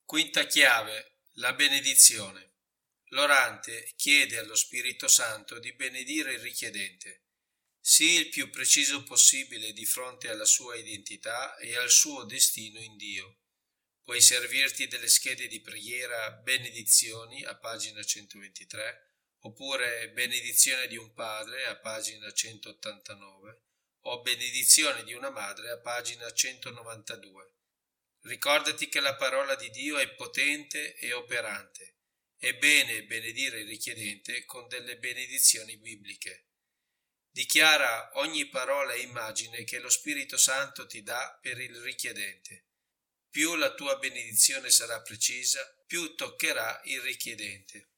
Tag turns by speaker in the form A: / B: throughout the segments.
A: Quinta chiave, la benedizione. L'orante chiede allo Spirito Santo di benedire il richiedente. Sii il più preciso possibile di fronte alla sua identità e al suo destino in Dio. Puoi servirti delle schede di preghiera benedizioni a pagina 123, oppure benedizione di un padre a pagina 189 o benedizione di una madre a pagina 192. Ricordati che la parola di Dio è potente e operante. È bene benedire il richiedente con delle benedizioni bibliche. Dichiara ogni parola e immagine che lo Spirito Santo ti dà per il richiedente. Più la tua benedizione sarà precisa, più toccherà il richiedente.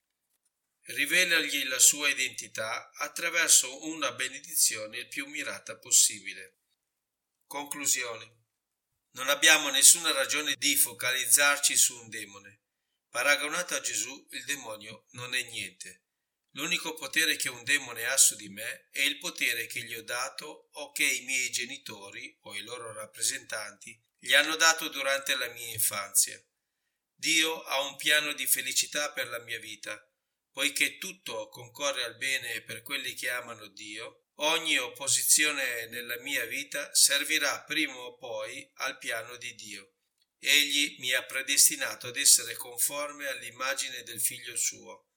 A: Rivelagli la sua identità attraverso una benedizione il più mirata possibile. Conclusione. Non abbiamo nessuna ragione di focalizzarci su un demone. Paragonato a Gesù, il demonio non è niente. L'unico potere che un demone ha su di me è il potere che gli ho dato o che i miei genitori o i loro rappresentanti gli hanno dato durante la mia infanzia. Dio ha un piano di felicità per la mia vita. Poiché tutto concorre al bene per quelli che amano Dio, ogni opposizione nella mia vita servirà prima o poi al piano di Dio. Egli mi ha predestinato ad essere conforme all'immagine del Figlio suo.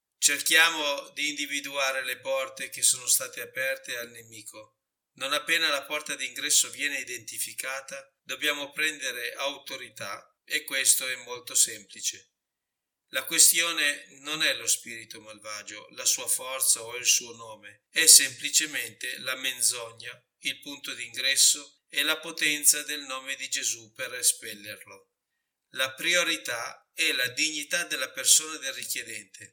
A: Cerchiamo di individuare le porte che sono state aperte al nemico. Non appena la porta d'ingresso viene identificata, dobbiamo prendere autorità e questo è molto semplice. La questione non è lo spirito malvagio, la sua forza o il suo nome, è semplicemente la menzogna, il punto d'ingresso e la potenza del nome di Gesù per espellerlo. La priorità è la dignità della persona del richiedente.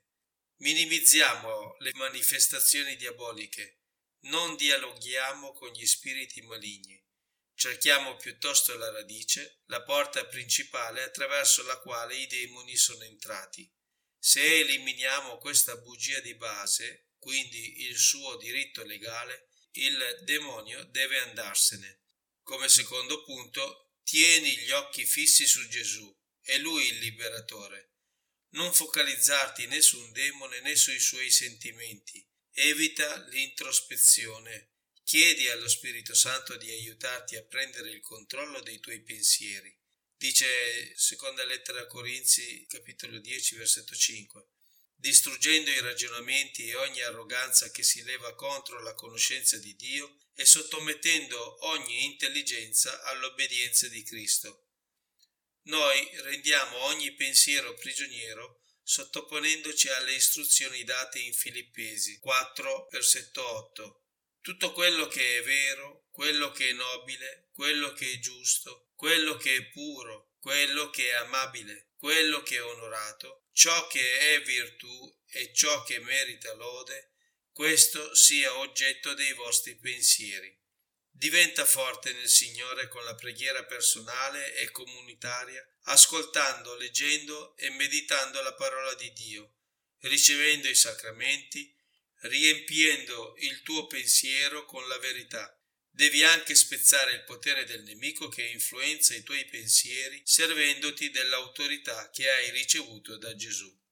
A: Minimizziamo le manifestazioni diaboliche, non dialoghiamo con gli spiriti maligni. Cerchiamo piuttosto la radice, la porta principale attraverso la quale i demoni sono entrati. Se eliminiamo questa bugia di base, quindi il suo diritto legale, il demonio deve andarsene. Come secondo punto, tieni gli occhi fissi su Gesù, è Lui il liberatore. Non focalizzarti né su un demone né sui suoi sentimenti. Evita l'introspezione. Chiedi allo Spirito Santo di aiutarti a prendere il controllo dei tuoi pensieri. Dice seconda lettera a Corinzi, capitolo 10, versetto 5. Distruggendo i ragionamenti e ogni arroganza che si leva contro la conoscenza di Dio e sottomettendo ogni intelligenza all'obbedienza di Cristo. Noi rendiamo ogni pensiero prigioniero sottoponendoci alle istruzioni date in Filippesi 4, versetto 8. Tutto quello che è vero, quello che è nobile, quello che è giusto, quello che è puro, quello che è amabile, quello che è onorato, ciò che è virtù e ciò che merita lode, questo sia oggetto dei vostri pensieri. Diventa forte nel Signore con la preghiera personale e comunitaria, ascoltando, leggendo e meditando la parola di Dio, ricevendo i sacramenti, riempiendo il tuo pensiero con la verità. Devi anche spezzare il potere del nemico che influenza i tuoi pensieri servendoti dell'autorità che hai ricevuto da Gesù.